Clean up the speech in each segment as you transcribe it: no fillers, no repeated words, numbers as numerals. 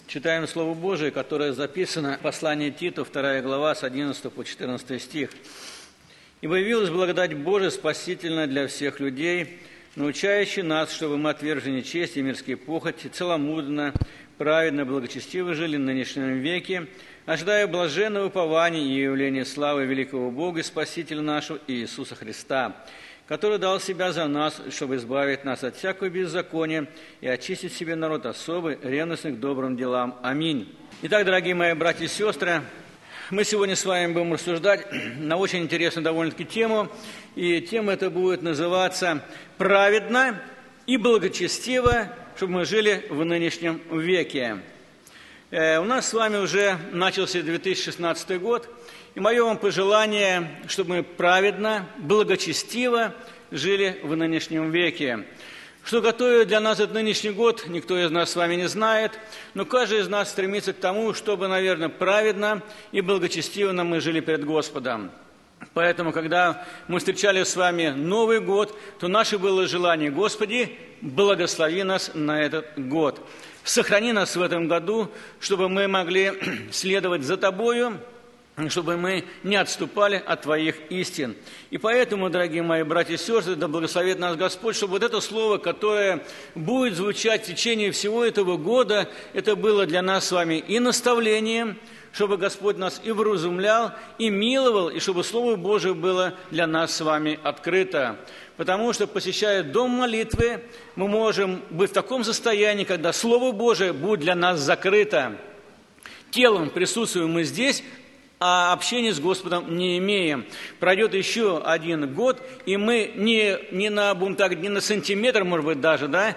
Читаем Слово Божие, которое записано в послании Титу, 2 глава, с 11 по 14 стих. «Ибо явилась благодать Божия спасительная для всех людей, научающая нас, чтобы мы, отвержи нечестие и мирские похоти, целомудренно, праведно, благочестиво жили в нынешнем веке, ожидая блаженного упования и явления славы великого Бога и Спасителя нашего Иисуса Христа, который дал Себя за нас, чтобы избавить нас от всякого беззакония и очистить себе народ особый, ревностный к добрым делам. Аминь». Итак, дорогие мои братья и сестры, мы сегодня с вами будем рассуждать на очень интересную довольно-таки тему, и тема эта будет называться «Праведно и благочестиво, чтобы мы жили в нынешнем веке». У нас с вами уже начался 2016 год, и мое вам пожелание, чтобы мы праведно, благочестиво жили в нынешнем веке. Что готовит для нас этот нынешний год, никто из нас с вами не знает, но каждый из нас стремится к тому, чтобы, наверное, праведно и благочестиво мы жили перед Господом. Поэтому, когда мы встречали с вами Новый год, то наше было желание: Господи, благослови нас на этот год. Сохрани нас в этом году, чтобы мы могли следовать за Тобою, чтобы мы не отступали от Твоих истин. И поэтому, дорогие мои братья и сестры, да благословит нас Господь, чтобы вот это слово, которое будет звучать в течение всего этого года, это было для нас с вами и наставлением, чтобы Господь нас и вразумлял, и миловал, и чтобы Слово Божие было для нас с вами открыто. Потому что, посещая дом молитвы, мы можем быть в таком состоянии, когда Слово Божие будет для нас закрыто. Телом присутствуем мы здесь, а общения с Господом не имеем. Пройдет еще один год, и мы не на сантиметр, может быть, даже, да,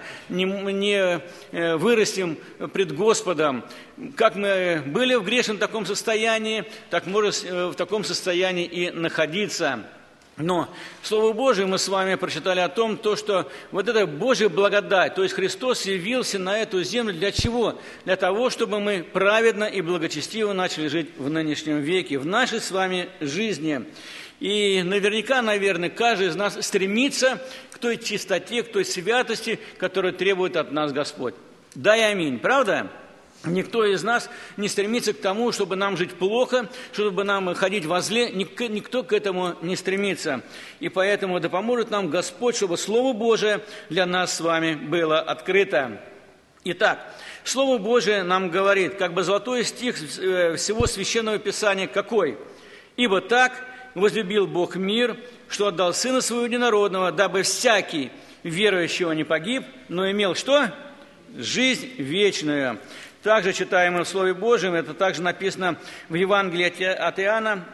не вырастем пред Господом. Как мы были в грешном таком состоянии, так можем в таком состоянии и находиться. Но Слово Божие мы с вами прочитали о том, что вот эта Божья благодать, то есть Христос явился на эту землю для чего? Для того, чтобы мы праведно и благочестиво начали жить в нынешнем веке, в нашей с вами жизни. И наверняка, наверное, каждый из нас стремится к той чистоте, к той святости, которую требует от нас Господь. Да и аминь, правда? Никто из нас не стремится к тому, чтобы нам жить плохо, чтобы нам ходить во зле. Никто к этому не стремится. И поэтому да поможет нам Господь, чтобы Слово Божие для нас с вами было открыто. Итак, Слово Божие нам говорит, как бы золотой стих всего Священного Писания какой? «Ибо так возлюбил Бог мир, что отдал Сына Своего Единородного, дабы всякий, верующего, не погиб, но имел» что? «Жизнь вечную». Также читаем мы в Слове Божьем, это также написано в Евангелии от Иоанна,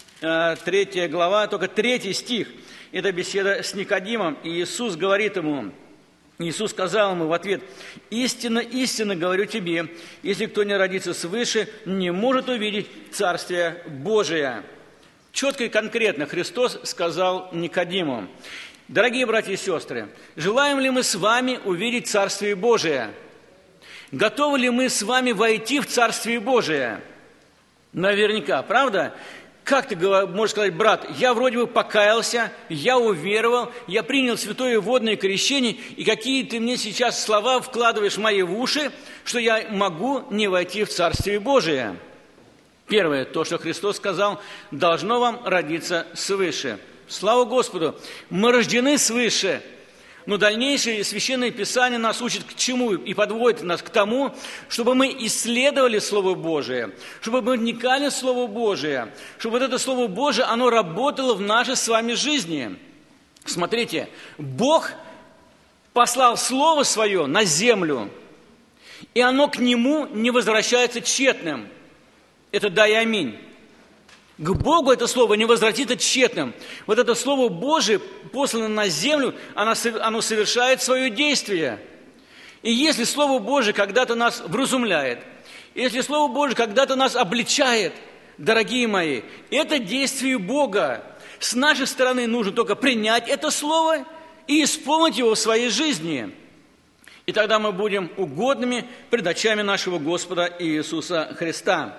3 глава, только 3 стих. Это беседа с Никодимом, и Иисус говорит ему, Иисус сказал ему в ответ: «Истинно, истинно говорю тебе, если кто не родится свыше, не может увидеть Царствие Божие». Четко и конкретно Христос сказал Никодиму. Дорогие братья и сестры, желаем ли мы с вами увидеть Царствие Божие? Готовы ли мы с вами войти в Царствие Божие? Наверняка, правда? Как ты можешь сказать: брат, я вроде бы покаялся, я уверовал, я принял святое водное крещение, и какие ты мне сейчас слова вкладываешь в мои уши, что я могу не войти в Царствие Божие? Первое, то, что Христос сказал: должно вам родиться свыше. Слава Господу, мы рождены свыше. Но дальнейшее Священное Писание нас учит к чему и подводит нас к тому, чтобы мы исследовали Слово Божие, чтобы мы вникали в Слово Божие, чтобы вот это Слово Божие, оно работало в нашей с вами жизни. Смотрите, Бог послал Слово Свое на землю, и оно к Нему не возвращается тщетным. Это да и аминь. К Богу это Слово не возвратится тщетным. Вот это Слово Божие, посланное на землю, оно совершает свое действие. И если Слово Божие когда-то нас вразумляет, если Слово Божие когда-то нас обличает, дорогие мои, это действие Бога. С нашей стороны нужно только принять это Слово и исполнить его в своей жизни. И тогда мы будем угодными пред очами нашего Господа Иисуса Христа.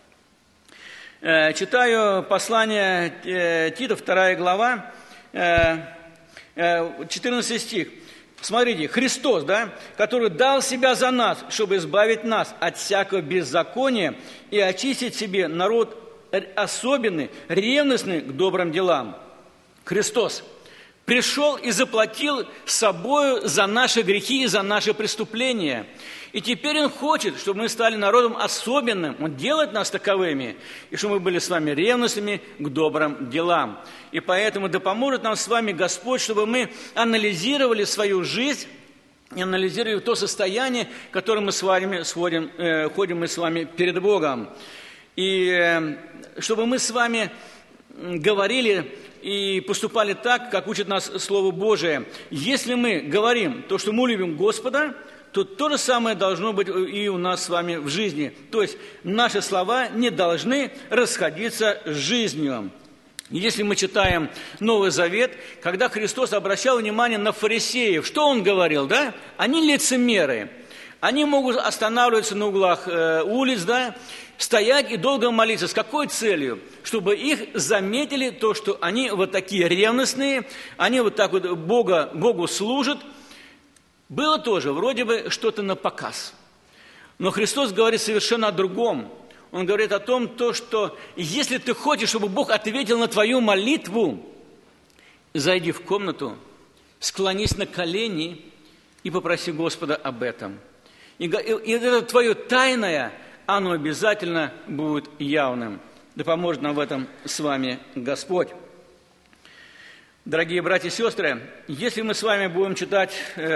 Читаю послание Тита, 2 глава, 14 стих. Смотрите, Христос, который дал себя за нас, чтобы избавить нас от всякого беззакония и очистить себе народ особенный, ревностный к добрым делам. Христос пришел и заплатил собою за наши грехи и за наши преступления. И теперь Он хочет, чтобы мы стали народом особенным. Он делает нас таковыми, и чтобы мы были с вами ревностными к добрым делам. И поэтому да поможет нам с вами Господь, чтобы мы анализировали свою жизнь, и анализировали то состояние, в котором мы с вами ходим мы с вами перед Богом. И чтобы мы с вами говорили и поступали так, как учит нас Слово Божие. Если мы говорим то, что мы любим Господа, то то же самое должно быть и у нас с вами в жизни. То есть наши слова не должны расходиться с жизнью. Если мы читаем Новый Завет, когда Христос обращал внимание на фарисеев, что Он говорил, Они лицемеры. Они могут останавливаться на углах улиц, стоять и долго молиться. С какой целью? Чтобы их заметили то, что они вот такие ревностные, они вот так вот Богу служат. Было тоже вроде бы что-то на показ. Но Христос говорит совершенно о другом. Он говорит о том, что если ты хочешь, чтобы Бог ответил на твою молитву, зайди в комнату, склонись на колени и попроси Господа об этом. И это твое тайное, оно обязательно будет явным. Да поможет нам в этом с вами Господь. Дорогие братья и сестры, если мы с вами будем читать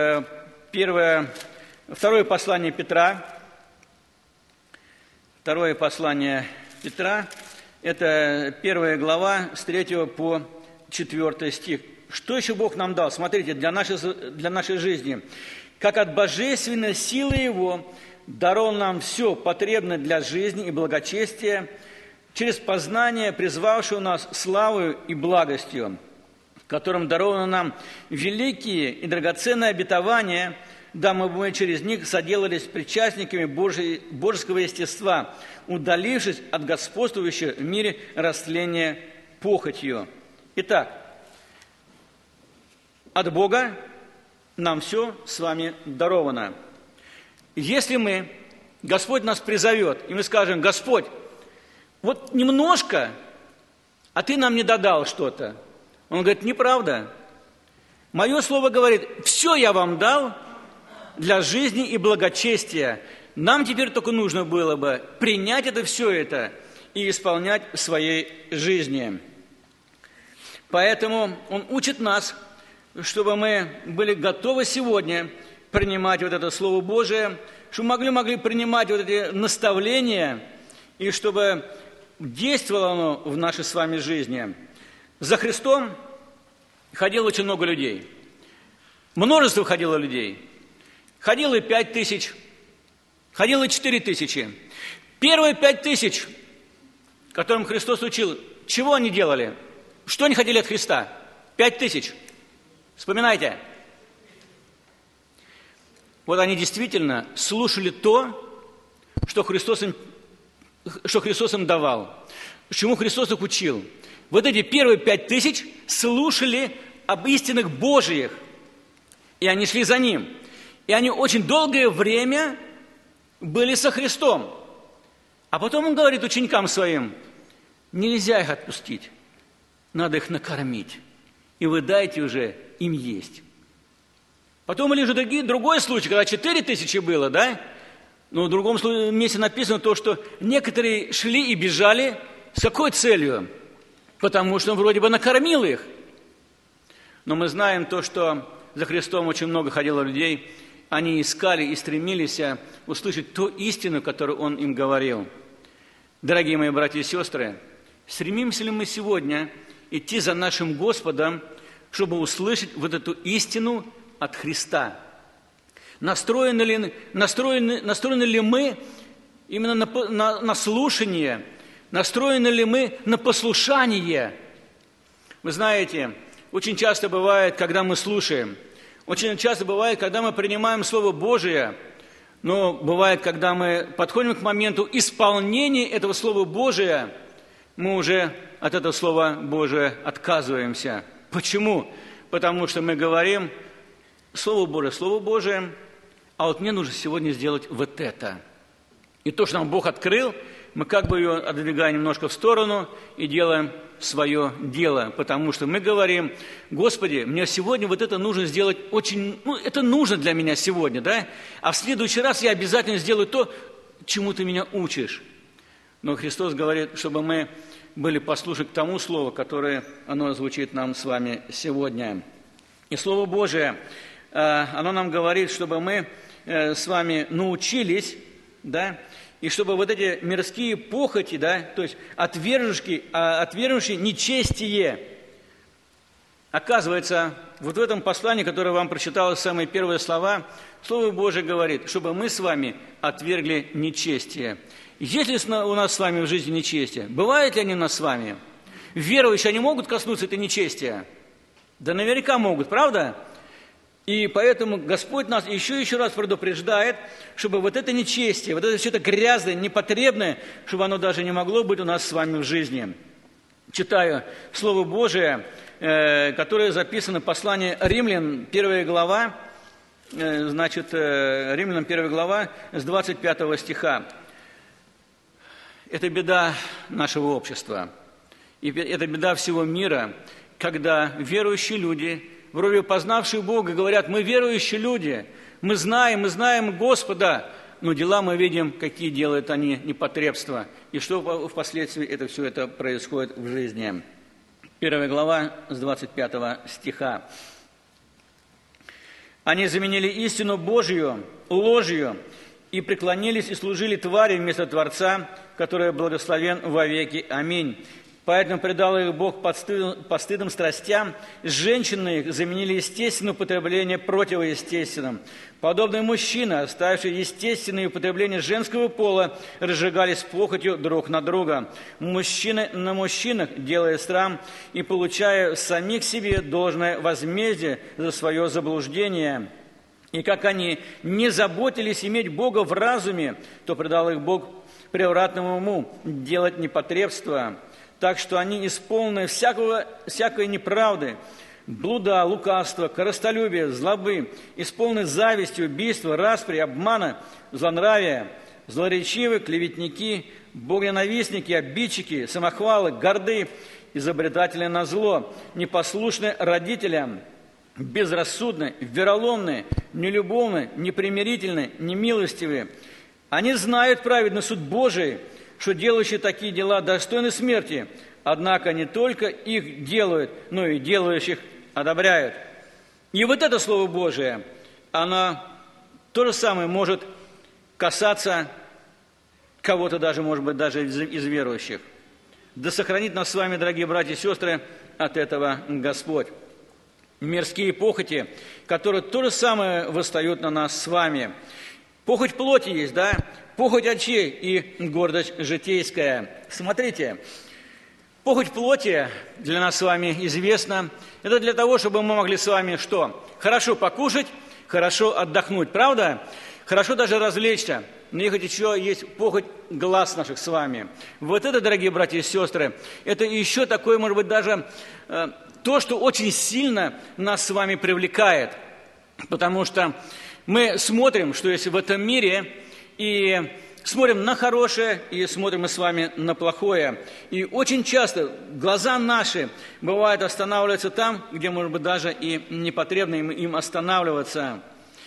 второе послание Петра, это 1 глава с 3 по 4 стих. Что еще Бог нам дал? Смотрите, для нашей жизни. «Как от божественной силы Его даровал нам все потребное для жизни и благочестия, через познание, призвавшего нас славою и благостью, которым даровано нам великие и драгоценные обетования, дабы мы через них соделались причастниками божеского естества, удалившись от господствующего в мире растления похотью». Итак, от Бога нам все с вами даровано. Если Господь нас призовет, и мы скажем: «Господь, вот немножко, а Ты нам не додал что-то». Он говорит: «Неправда. Мое слово говорит, все я вам дал для жизни и благочестия. Нам теперь только нужно было бы принять все это и исполнять в своей жизни». Поэтому Он учит нас, чтобы мы были готовы сегодня принимать вот это Слово Божие, чтобы могли принимать вот эти наставления, и чтобы действовало оно в нашей с вами жизни. За Христом ходило очень много людей. Множество ходило людей. Ходило 5000, ходило 4000. Первые 5000, которым Христос учил, чего они делали? Что они хотели от Христа? 5000. Вспоминайте. Вот они действительно слушали то, что Христос им давал, чему Христос их учил. Вот эти первые 5000 слушали об истинах Божиих, и они шли за Ним. И они очень долгое время были со Христом. А потом Он говорит ученикам Своим: нельзя их отпустить, надо их накормить, и вы дайте уже им есть. Потом были уже другой случай, когда 4000 было, но в другом месте написано то, что некоторые шли и бежали. С какой целью? Потому что Он вроде бы накормил их. Но мы знаем то, что за Христом очень много ходило людей. Они искали и стремились услышать ту истину, которую Он им говорил. Дорогие мои братья и сестры, стремимся ли мы сегодня идти за нашим Господом, чтобы услышать вот эту истину от Христа? Настроены ли мы именно на слушание? Настроены ли мы на послушание? Вы знаете, очень часто бывает, когда мы слушаем, очень часто бывает, когда мы принимаем Слово Божие, но бывает, когда мы подходим к моменту исполнения этого Слова Божия, мы уже от этого Слова Божия отказываемся. Почему? Потому что мы говорим: Слово Божие, а вот мне нужно сегодня сделать вот это. И то, что нам Бог открыл, мы как бы ее отодвигаем немножко в сторону и делаем свое дело, потому что мы говорим: Господи, мне сегодня вот это нужно сделать очень, это нужно для меня сегодня, да? А в следующий раз я обязательно сделаю то, чему Ты меня учишь. Но Христос говорит, чтобы мы были послушны к тому Слову, которое оно звучит нам с вами сегодня. И Слово Божие, оно нам говорит, чтобы мы с вами научились, да, и чтобы вот эти мирские похоти, да, то есть отвергнувшие нечестие, оказывается, вот в этом послании, которое вам прочитала самые первые слова, Слово Божие говорит, чтобы мы с вами отвергли нечестие. Есть ли у нас с вами в жизни нечестие? Бывают ли они у нас с вами? Верующие, они могут коснуться это нечестия? Да наверняка могут, правда? И поэтому Господь нас еще раз предупреждает, чтобы вот это нечестие, вот это все это грязное, непотребное, чтобы оно даже не могло быть у нас с вами в жизни. Читаю Слово Божие, которое записано в послании Римлян, 1 глава, Римлянам 1 глава, с 25 стиха. Это беда нашего общества, и это беда всего мира, когда верующие люди, вроде познавшие Бога, говорят: мы верующие люди, мы знаем Господа, но дела мы видим, какие делают они непотребства, и что впоследствии это все это происходит в жизни. 1 глава с 25 стиха. Они заменили истину Божию ложью и преклонились и служили твари вместо Творца, который благословен вовеки. Аминь. Поэтому предал их Бог постыдным страстям, женщины их заменили естественное употребление противоестественным. Подобные мужчины, оставившие естественное употребление женского пола, разжигались похотью друг на друга. Мужчины на мужчинах, делая срам и получая самих себе должное возмездие за свое заблуждение. И как они не заботились иметь Бога в разуме, то предал их Бог превратному уму делать непотребство. Так что они исполнены всякой неправды, блуда, лукавства, корыстолюбия, злобы, исполнены зависти, убийства, распри, обмана, злонравия, злоречивы, клеветники, богоненавистники, обидчики, самохвалы, горды, изобретатели на зло, непослушны родителям, безрассудны, вероломны, нелюбовны, непримирительны, немилостивы. Они знают праведный суд Божий, что делающие такие дела достойны смерти, однако не только их делают, но и делающих одобряют. И вот это Слово Божие, оно то же самое может касаться кого-то даже, может быть, даже из верующих. Да сохранит нас с вами, дорогие братья и сестры, от этого Господь. Мирские похоти, которые то же самое восстают на нас с вами. Похоть плоти есть, да? Похоть очей и гордость житейская. Смотрите, похоть плоти для нас с вами известна. Это для того, чтобы мы могли с вами что? Хорошо покушать, хорошо отдохнуть, правда? Хорошо даже развлечься. Но еще есть похоть глаз наших с вами. Вот это, дорогие братья и сестры, это еще такое, может быть, даже то, что очень сильно нас с вами привлекает. Потому что мы смотрим, что есть в этом мире, и смотрим на хорошее, и смотрим мы с вами на плохое. И очень часто глаза наши, бывает, останавливаются там, где, может быть, даже и непотребно им останавливаться.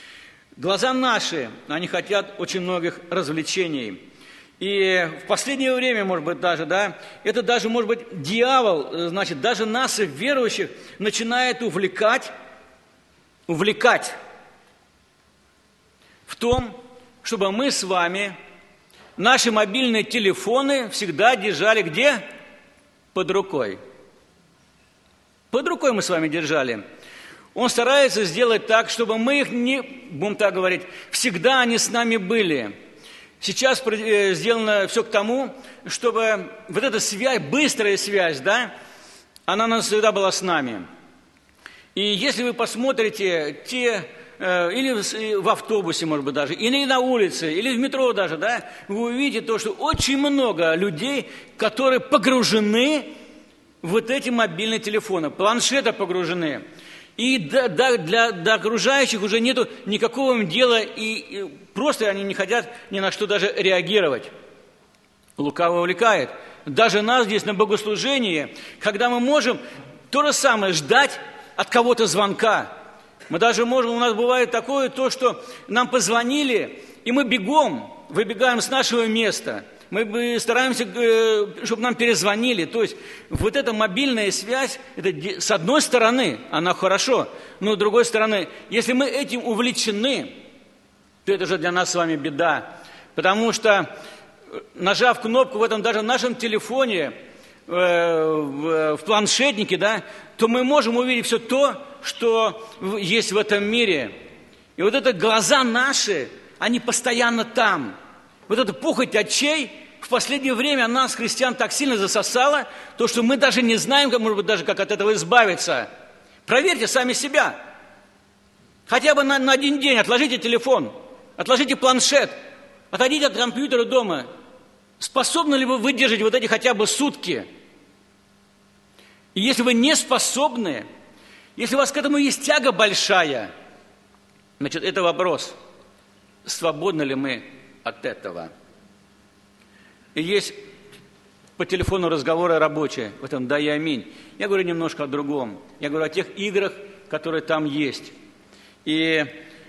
Глаза наши, они хотят очень многих развлечений. И в последнее время, может быть, даже, да, это даже, может быть, дьявол, значит, даже нас, верующих, начинает увлекать в том, чтобы мы с вами наши мобильные телефоны всегда держали где? Под рукой. Под рукой мы с вами держали. Он старается сделать так, чтобы мы их не, будем так говорить, всегда они с нами были. Сейчас сделано все к тому, чтобы вот эта связь, быстрая связь, да, она у нас всегда была с нами. И если вы посмотрите или в автобусе, может быть, даже, или на улице, или в метро даже, да, вы увидите то, что очень много людей, которые погружены в вот эти мобильные телефоны, планшеты погружены. И до окружающих уже нету никакого им дела, и просто они не хотят ни на что даже реагировать. Лукаво увлекает. Даже нас здесь на богослужении, когда мы можем то же самое ждать от кого-то звонка. Мы даже можем, у нас бывает такое, то, что нам позвонили, и мы бегом выбегаем с нашего места. Мы стараемся, чтобы нам перезвонили. То есть вот эта мобильная связь, это, с одной стороны, она хорошо, но с другой стороны, если мы этим увлечены, то это же для нас с вами беда. Потому что, нажав кнопку в этом даже в нашем телефоне, в планшетнике, да, то мы можем увидеть все то, что есть в этом мире. И вот это глаза наши, они постоянно там. Вот эта похоть очей в последнее время нас, христиан, так сильно засосала, то, что мы даже не знаем, может быть, даже как от этого избавиться. Проверьте сами себя. Хотя бы на один день отложите телефон, отложите планшет, отойдите от компьютера дома. Способны ли вы выдержать вот эти хотя бы сутки? И если вы не способны, если у вас к этому есть тяга большая, значит, это вопрос, свободны ли мы от этого. И есть по телефону разговоры рабочие, в этом да и аминь. Я говорю немножко о другом. Я говорю о тех играх, которые там есть. И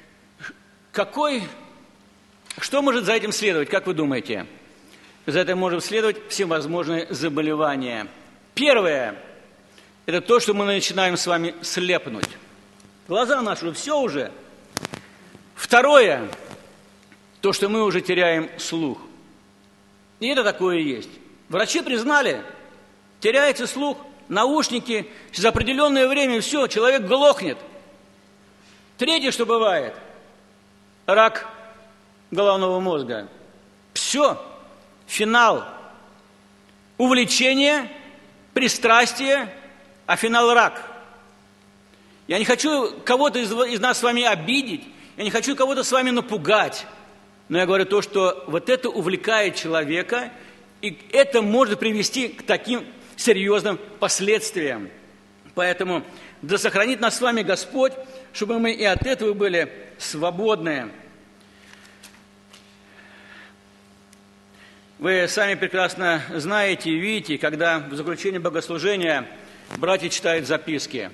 что может за этим следовать, как вы думаете? За этим может следовать всевозможные заболевания. Первое – это то, что мы начинаем с вами слепнуть. Глаза наши все уже. Второе – то, что мы уже теряем слух. И это такое есть. Врачи признали, теряется слух, наушники, через определенное время все, человек глохнет. Третье, что бывает – рак головного мозга. Все, финал. Увлечение, пристрастие, а финал – рак. Я не хочу кого-то из нас с вами обидеть, я не хочу кого-то с вами напугать. Но я говорю то, что вот это увлекает человека, и это может привести к таким серьезным последствиям. Поэтому да сохранит нас с вами Господь, чтобы мы и от этого были свободны. Вы сами прекрасно знаете и видите, когда в заключении богослужения братья читают записки.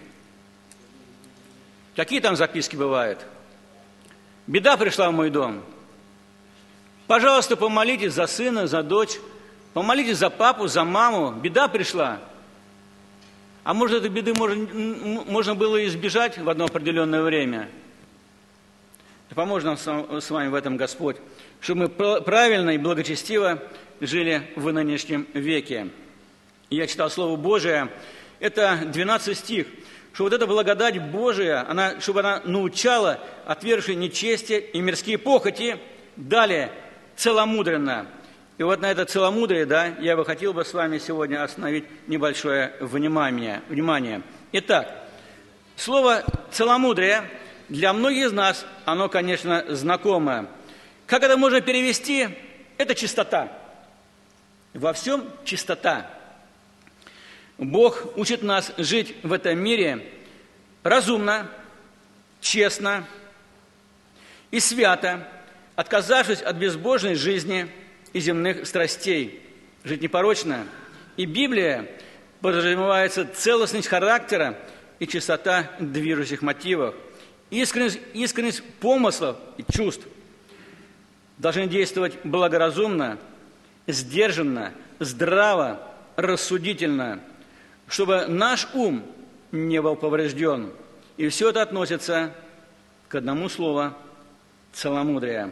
Какие там записки бывают? Беда пришла в мой дом. Пожалуйста, помолитесь за сына, за дочь, помолитесь за папу, за маму. Беда пришла. А может, этой беды можно было избежать в одно определенное время? Да поможет нам с вами в этом Господь, чтобы мы правильно и благочестиво жили в нынешнем веке. Я читал Слово Божие, это 12 стих, что вот эта благодать Божия, чтобы она научала отвергшие нечестие и мирские похоти, далее целомудренно. И вот на это целомудрие, да, я бы хотел с вами сегодня остановить небольшое внимание. Итак, слово целомудрие для многих из нас, оно, конечно, знакомо. Как это можно перевести? Это чистота. Во всем чистота. Бог учит нас жить в этом мире разумно, честно и свято, отказавшись от безбожной жизни и земных страстей, жить непорочно. И Библия подразумевается целостность характера и чистота движущих мотивов, искренность помыслов и чувств. Должны действовать благоразумно, сдержанно, здраво, рассудительно, чтобы наш ум не был поврежден. И все это относится к одному слову – целомудрие.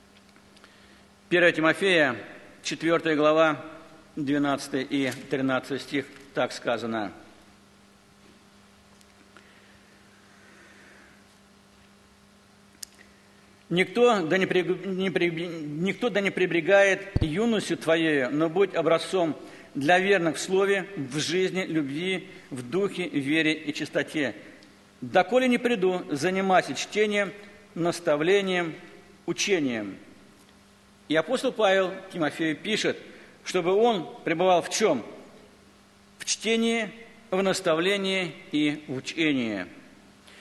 1 Тимофея, 4 глава, 12 и 13 стих, так сказано. Никто да не пренебрегает юностью твоею, но будь образцом для верных в слове, в жизни, любви, в духе, вере и чистоте. Доколе не приду, занимайся чтением, наставлением, учением. И апостол Павел Тимофею пишет, чтобы он пребывал в чем? В чтении, в наставлении и в учении.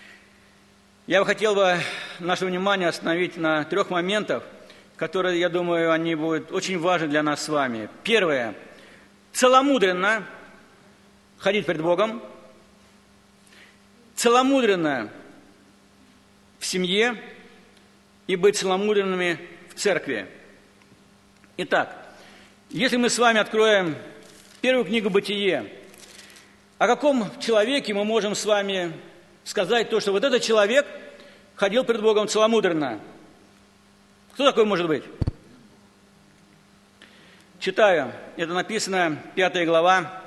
Я бы хотел наше внимание остановить на 3 моментах, которые, я думаю, они будут очень важны для нас с вами. Первое. Целомудренно ходить пред Богом. Целомудренно в семье и быть целомудренными в церкви. Итак, если мы с вами откроем первую книгу «Бытие», о каком человеке мы можем с вами сказать то, что вот этот человек ходил пред Богом целомудренно? Кто такой может быть? Читаю. Это написано, 5 глава,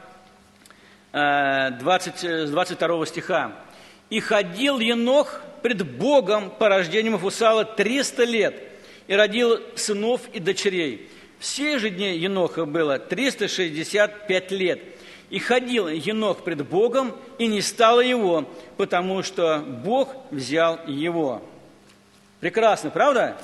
22 стиха. «И ходил Енох пред Богом по рождению Мафусала 300 лет, и родил сынов и дочерей. Все же дни Еноха было 365 лет. И ходил Енох пред Богом, и не стало его, потому что Бог взял его». Прекрасно, правда?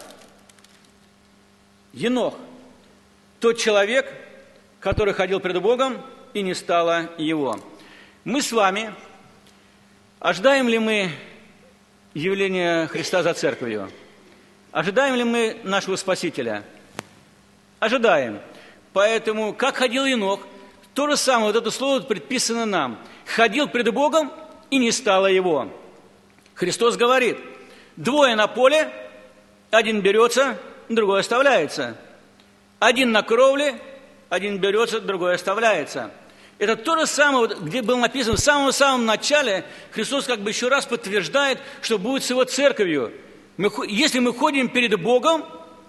Енох, тот человек, который ходил пред Богом, и не стало его. Мы с вами, ожидаем ли мы явления Христа за церковью? Ожидаем ли мы нашего Спасителя? Ожидаем. Поэтому, как ходил Енох, то же самое, вот это слово предписано нам. Ходил пред Богом, и не стало его. Христос говорит, 2 на поле, один берется, другой оставляется. Один на кровле, один берется, другой оставляется. Это то же самое, где было написано в самом-самом начале, Христос как бы еще раз подтверждает, что будет с его церковью. Если мы ходим перед Богом,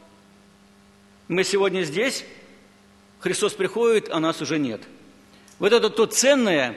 мы сегодня здесь, Христос приходит, а нас уже нет. Вот это то ценное,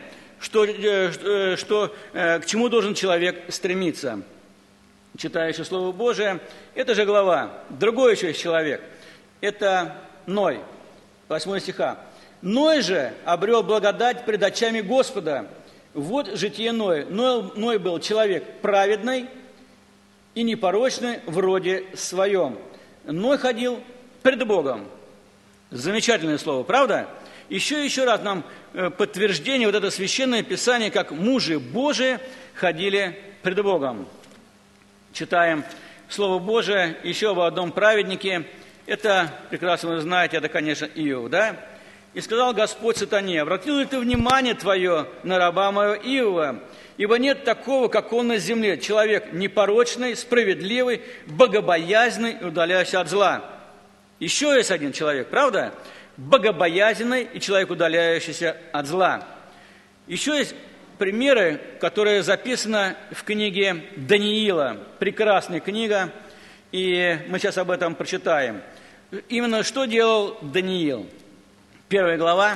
к чему должен человек стремиться. Читающий Слово Божие, это же глава. Другой еще есть человек. Это Ной, 8 стиха. «Ной же обрел благодать пред очами Господа». Вот житие Ноя. Ной был человек праведный и непорочный в роде своем. Ной ходил пред Богом. Замечательное слово, правда? Еще раз нам подтверждение, вот это священное писание, как мужи Божии ходили пред Богом. Читаем Слово Божие еще об одном праведнике. Это, прекрасно вы знаете, это, конечно, Иов, да? «И сказал Господь сатане, обратил ли ты внимание твое на раба моего Иова? Ибо нет такого, как он на земле, человек непорочный, справедливый, богобоязненный и удаляющийся от зла». Еще есть один человек, правда? Богобоязненный и человек, удаляющийся от зла. Еще есть примеры, которые записаны в книге Даниила. Прекрасная книга, и мы сейчас об этом прочитаем. Именно что делал Даниил? 1 глава,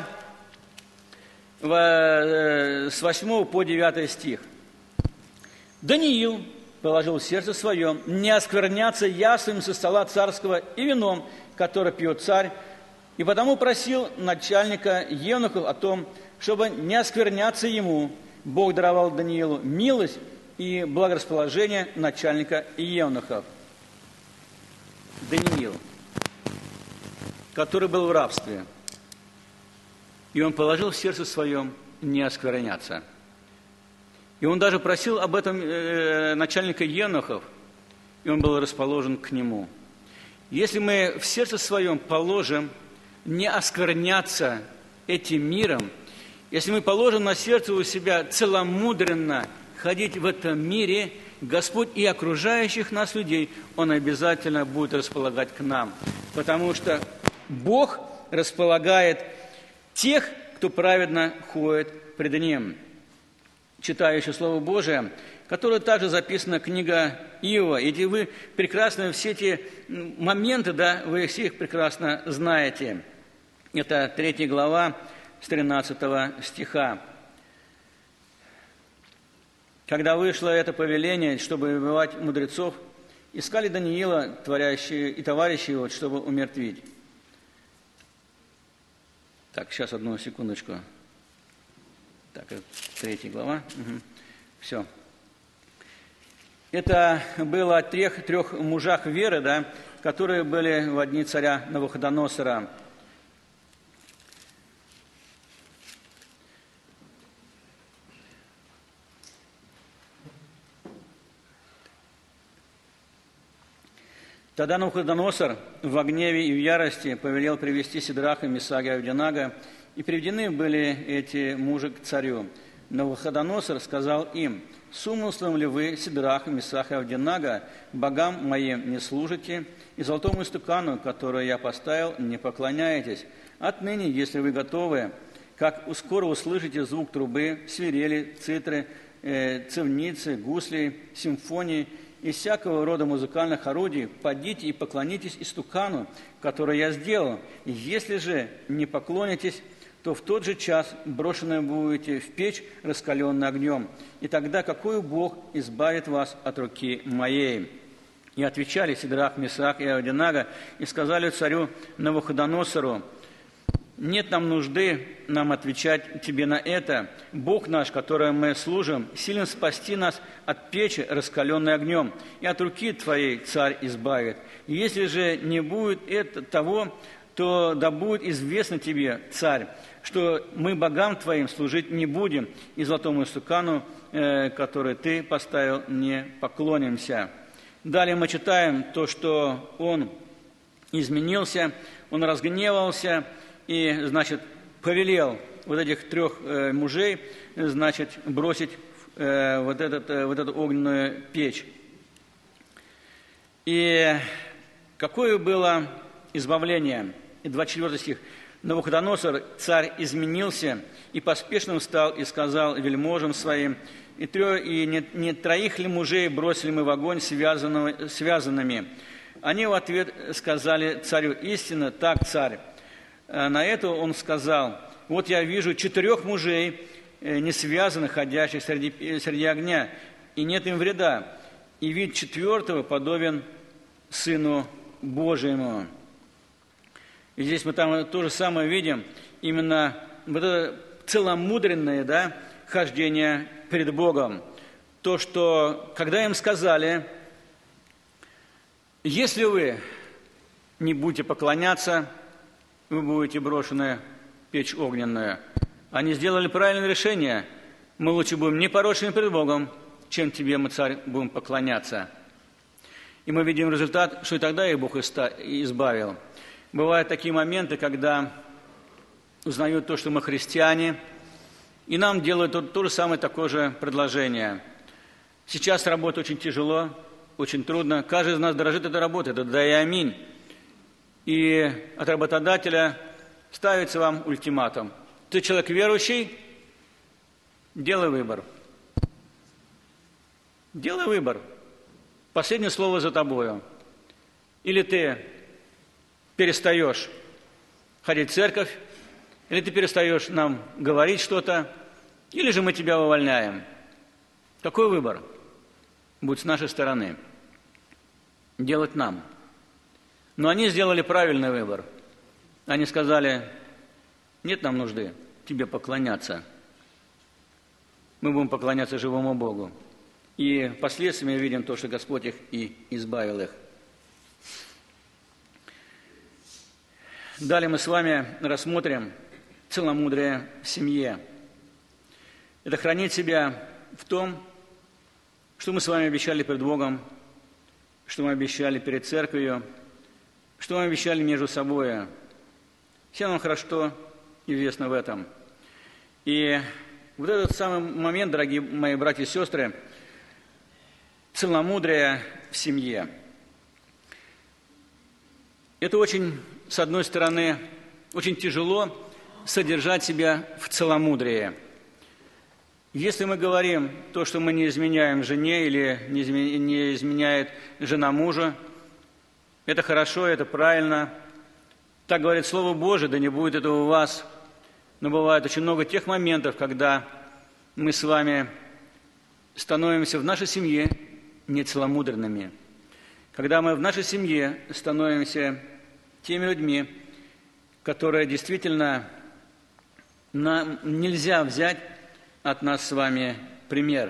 с 8 по 9 стих. «Даниил положил в сердце своем не оскверняться яствами со стола царского и вином, которое пьет царь, и потому просил начальника евнухов о том, чтобы не оскверняться ему. Бог даровал Даниилу милость и благорасположение начальника евнухов». Даниил, который был в рабстве, и он положил в сердце своем не оскверняться. И он даже просил об этом начальника евнухов, и он был расположен к нему. Если мы в сердце своем положим не оскверняться этим миром, если мы положим на сердце у себя целомудренно ходить в этом мире, Господь и окружающих нас людей, Он обязательно будет располагать к нам. Потому что Бог располагает тех, кто праведно ходит пред Ним. Читаю еще Слово Божие, которое также записана книга Иова. И вы прекрасно все эти моменты, да, вы их всех прекрасно знаете. Это 3 глава, с 13 стиха. «Когда вышло это повеление, чтобы убивать мудрецов, искали Даниила, творящие и товарищи его, чтобы умертвить». Так, сейчас одну секундочку. Так, это 3 глава. Угу. Все. Это было о трех мужах веры, да, которые были во дни царя Навуходоносора. Тогда Навуходоносор в гневе и в ярости повелел привести Сидраха, Мисака и Авденаго, и приведены были эти мужи к царю. Навуходоносор сказал им: «С умыслом ли вы, Сидрах, Мисах и Авденаго, богам моим не служите, и золотому истукану, который я поставил, не поклоняетесь? Отныне, если вы готовы, как скоро услышите звук трубы, свирели, цитры, цивницы, гуслей, симфонии и всякого рода музыкальных орудий, подите и поклонитесь истукану, который я сделал. И если же не поклонитесь, то в тот же час брошенные будете в печь, раскаленную огнем. И тогда какой Бог избавит вас от руки моей?» И отвечали Сидрах, Мисак и Авденаго, и сказали царю Навуходоносору: «Нет нам нужды нам отвечать тебе на это. Бог наш, которому мы служим, силен спасти нас от печи, раскаленной огнем, и от руки твоей царь избавит. И если же не будет того, то да будет известно тебе, царь, что мы богам твоим служить не будем, и золотому истукану, который ты поставил, не поклонимся». Далее мы читаем то, что он изменился, он разгневался и, значит, повелел вот этих трех мужей, значит, бросить вот эту огненную печь. И какое было избавление? И 24 стих. «Навуходоносор, царь, изменился, и поспешно встал и сказал вельможам своим: и не троих ли мужей бросили мы в огонь связанными? Они в ответ сказали царю: истинно, так, царь. На это он сказал: вот я вижу 4 мужей, не связанных, ходящих среди огня, и нет им вреда, и вид 4-го подобен Сыну Божьему». И здесь мы там то же самое видим, именно вот это целомудренное, хождение перед Богом. То, что, когда им сказали: если вы не будете поклоняться, вы будете брошены в печь огненную. Они сделали правильное решение. Мы лучше будем непорочными перед Богом, чем тебе, мы, царь, будем поклоняться. И мы видим результат, что и тогда их Бог избавил. Бывают такие моменты, когда узнают то, что мы христиане, и нам делают то же самое такое же предложение. Сейчас работать очень тяжело, очень трудно. Каждый из нас дорожит этой работой, это да и аминь. И от работодателя ставится вам ультиматум: ты человек верующий, делай выбор. Делай выбор. Последнее слово за тобою. Или ты перестаешь ходить в церковь, или ты перестаешь нам говорить что-то, или же мы тебя увольняем. Какой выбор будет с нашей стороны? Делать нам. Но они сделали правильный выбор. Они сказали: нет нам нужды тебе поклоняться. Мы будем поклоняться живому Богу. И впоследствии мы видим то, что Господь их и избавил их. Далее мы с вами рассмотрим целомудрие в семье. Это хранить себя в том, что мы с вами обещали перед Богом, что мы обещали перед церковью, что мы обещали между собой. Всем нам хорошо известно в этом. И вот этот самый момент, дорогие мои братья и сестры, целомудрие в семье. Это очень, с одной стороны, очень тяжело содержать себя в целомудрии. Если мы говорим то, что мы не изменяем жене или не изменяет жена мужа, это хорошо, это правильно. Так говорит Слово Божие, да не будет этого у вас. Но бывает очень много тех моментов, когда мы с вами становимся в нашей семье нецеломудренными. Когда мы в нашей семье становимся теми людьми, которые действительно нам нельзя взять от нас с вами пример.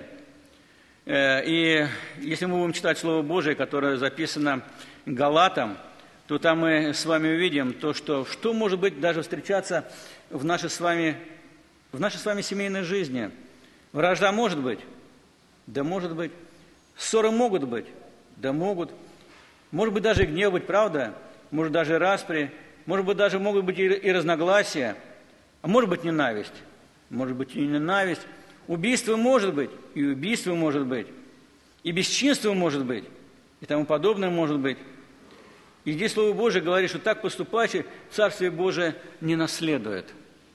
И если мы будем читать Слово Божие, которое записано Галатам, то там мы с вами увидим то, что может быть даже встречаться в нашей с вами семейной жизни. Вражда может быть? Да может быть. Ссоры могут быть? Да могут. Может быть, даже гнев быть, правда? Может, даже распри. Может быть, даже могут быть и разногласия. А может быть, ненависть. Может быть, и ненависть. Убийство может быть, и убийство может быть. И бесчинство может быть, и тому подобное может быть. И здесь Слово Божие говорит, что так поступающий Царствие Божие не наследует.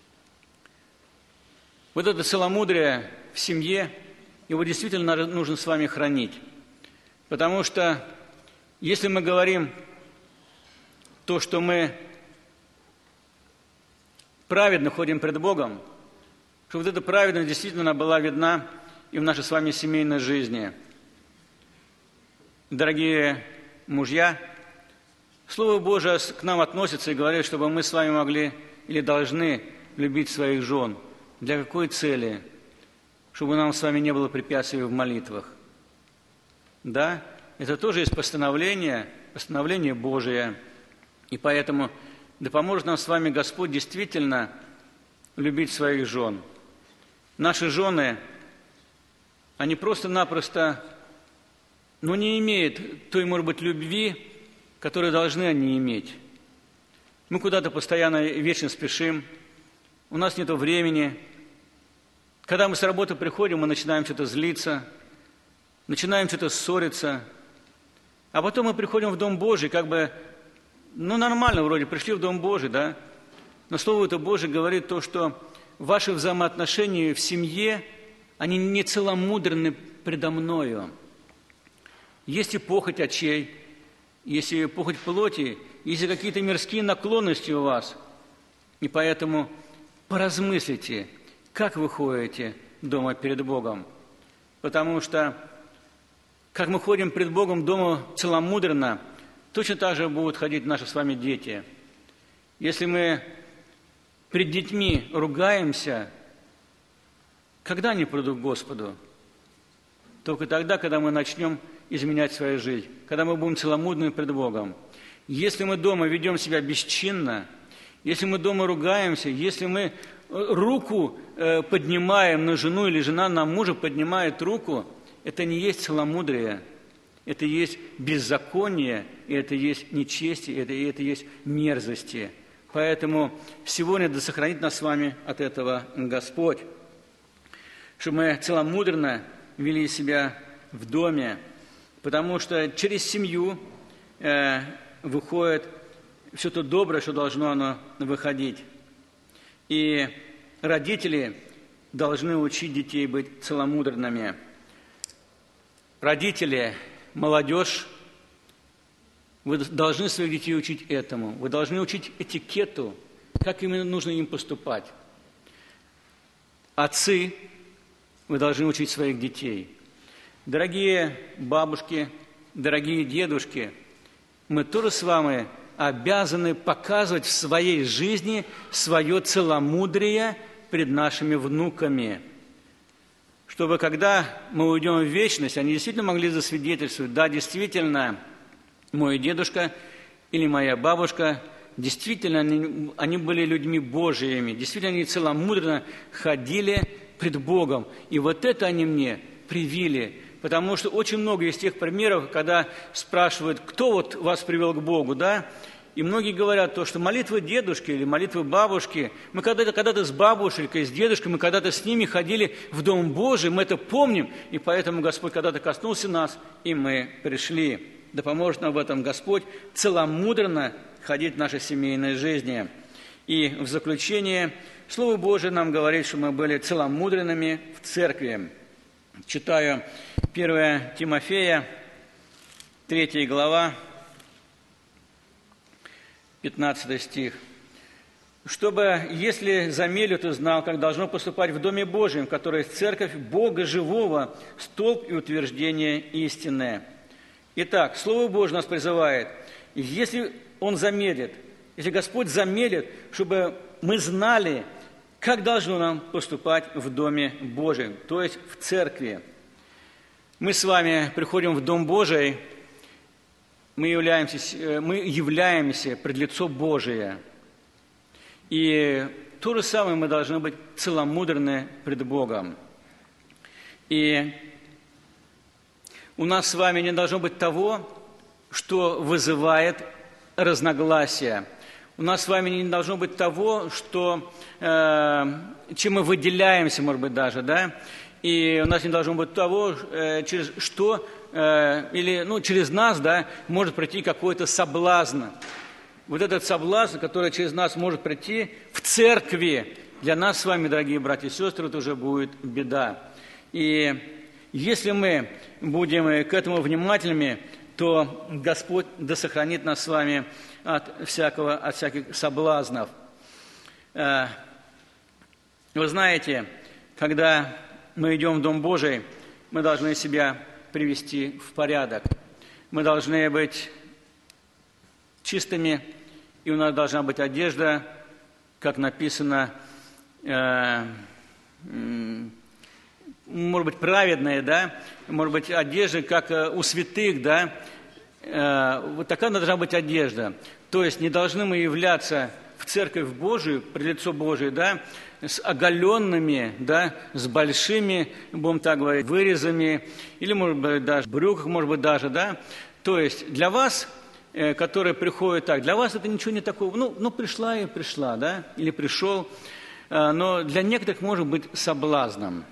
Вот это целомудрие в семье, его действительно нужно с вами хранить. Потому что если мы говорим то, что мы праведно ходим пред Богом, что вот эта праведность действительно была видна и в нашей с вами семейной жизни. Дорогие мужья, Слово Божие к нам относится и говорит, чтобы мы с вами могли или должны любить своих жен. Для какой цели? Чтобы нам с вами не было препятствий в молитвах. Да, это тоже есть постановление Божие. И поэтому да поможет нам с вами Господь действительно любить своих жен. Наши жены, они просто-напросто, не имеют той, может быть, любви, которую должны они иметь. Мы куда-то постоянно вечно спешим, у нас нет времени. Когда мы с работы приходим, мы начинаем что-то злиться, начинаем что-то ссориться, а потом мы приходим в Дом Божий, нормально вроде, пришли в Дом Божий, да, но Слово это Божие говорит то, что ваши взаимоотношения в семье, они не целомудренны предо мною. Есть и похоть очей, есть и похоть плоти, есть и какие-то мирские наклонности у вас. И поэтому поразмыслите, как вы ходите дома перед Богом. Потому что, как мы ходим пред Богом дома целомудренно, точно так же будут ходить наши с вами дети. Если мы пред детьми ругаемся, когда они придут к Господу? Только тогда, когда мы начнем изменять свою жизнь, когда мы будем целомудренны пред Богом. Если мы дома ведем себя бесчинно, если мы дома ругаемся, если мы руку поднимаем на жену или жена на мужа поднимает руку, это не есть целомудрие, это есть беззаконие, и это есть нечестие, это есть мерзости. Поэтому сегодня да сохранит нас с вами от этого Господь, чтобы мы целомудренно вели себя в доме, потому что через семью выходит все то доброе, что должно оно выходить. И родители должны учить детей быть целомудренными. Родители, молодежь, вы должны своих детей учить этому. Вы должны учить этикету, как именно нужно им поступать. Отцы, вы должны учить своих детей. Дорогие бабушки, дорогие дедушки, мы тоже с вами обязаны показывать в своей жизни свое целомудрие пред нашими внуками, чтобы когда мы уйдем в вечность, они действительно могли засвидетельствовать: да, действительно, мой дедушка или моя бабушка, действительно, они были людьми Божиими, действительно, они целомудренно ходили пред Богом. И вот это они мне привили. Потому что очень много из тех примеров, когда спрашивают, кто вот вас привел к Богу, да? И многие говорят то, что молитвы дедушки или молитвы бабушки, мы когда-то с бабушкой, с дедушкой, мы когда-то с ними ходили в Дом Божий, мы это помним, и поэтому Господь когда-то коснулся нас, и мы пришли. Да поможет нам в этом Господь целомудренно ходить в нашей семейной жизни. И в заключение Слово Божие нам говорит, что мы были целомудренными в церкви. Читаю 1 Тимофея, 3 глава, 15 стих. «Чтобы, если замелю, ты знал, как должно поступать в Доме Божьем, который церковь Бога живого, столб и утверждение истинное». Итак, Слово Божье нас призывает, если Он замелит, если Господь замелит, чтобы мы знали, как должно нам поступать в Доме Божьем, то есть в церкви. Мы с вами приходим в Дом Божий, мы являемся пред лицо Божие. И то же самое мы должны быть целомудренны пред Богом. И у нас с вами не должно быть того, что вызывает разногласия. У нас с вами не должно быть того, что, чем мы выделяемся, может быть, даже, да? И у нас не должно быть того, через что, через нас, да, может прийти какой-то соблазн. Вот этот соблазн, который через нас может прийти в церкви, для нас с вами, дорогие братья и сестры, это уже будет беда. И если мы будем к этому внимательными, то Господь да сохранит нас с вами от всяких соблазнов. Вы знаете, когда мы идем в Дом Божий, мы должны себя привести в порядок. Мы должны быть чистыми, и у нас должна быть одежда, как написано, может быть, праведная, да, может быть, одежда, как у святых, да, вот такая должна быть одежда. То есть не должны мы являться в церковь Божию, пред лицо Божие, да, с оголенными, да, с большими, будем так говорить, вырезами, или, может быть, даже в брюках, может быть, даже, да. То есть для вас, которые приходят так, для вас это ничего не такого, пришла и пришла, да, или пришел, но для некоторых может быть соблазном.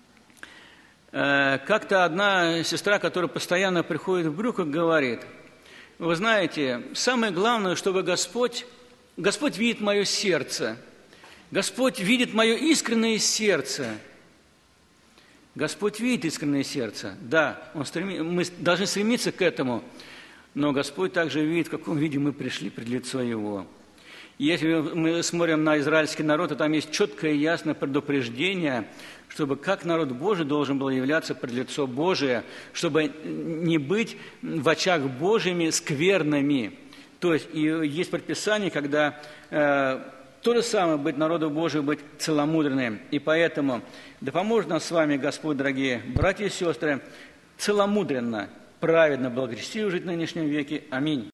Как-то одна сестра, которая постоянно приходит в брюках, говорит: вы знаете, самое главное, чтобы Господь видит мое сердце, Господь видит мое искреннее сердце. Господь видит искреннее сердце, да, мы должны стремиться к этому, но Господь также видит, в каком виде мы пришли пред лицо Его. Если мы смотрим на израильский народ, то там есть четкое и ясное предупреждение, чтобы как народ Божий должен был являться пред лицо Божие, чтобы не быть в очах Божьими скверными. То есть и есть предписание, когда то же самое быть народу Божию, быть целомудренным. И поэтому да поможет нам с вами Господь, дорогие братья и сестры, целомудренно, праведно, благочестиво жить в нынешнем веке. Аминь.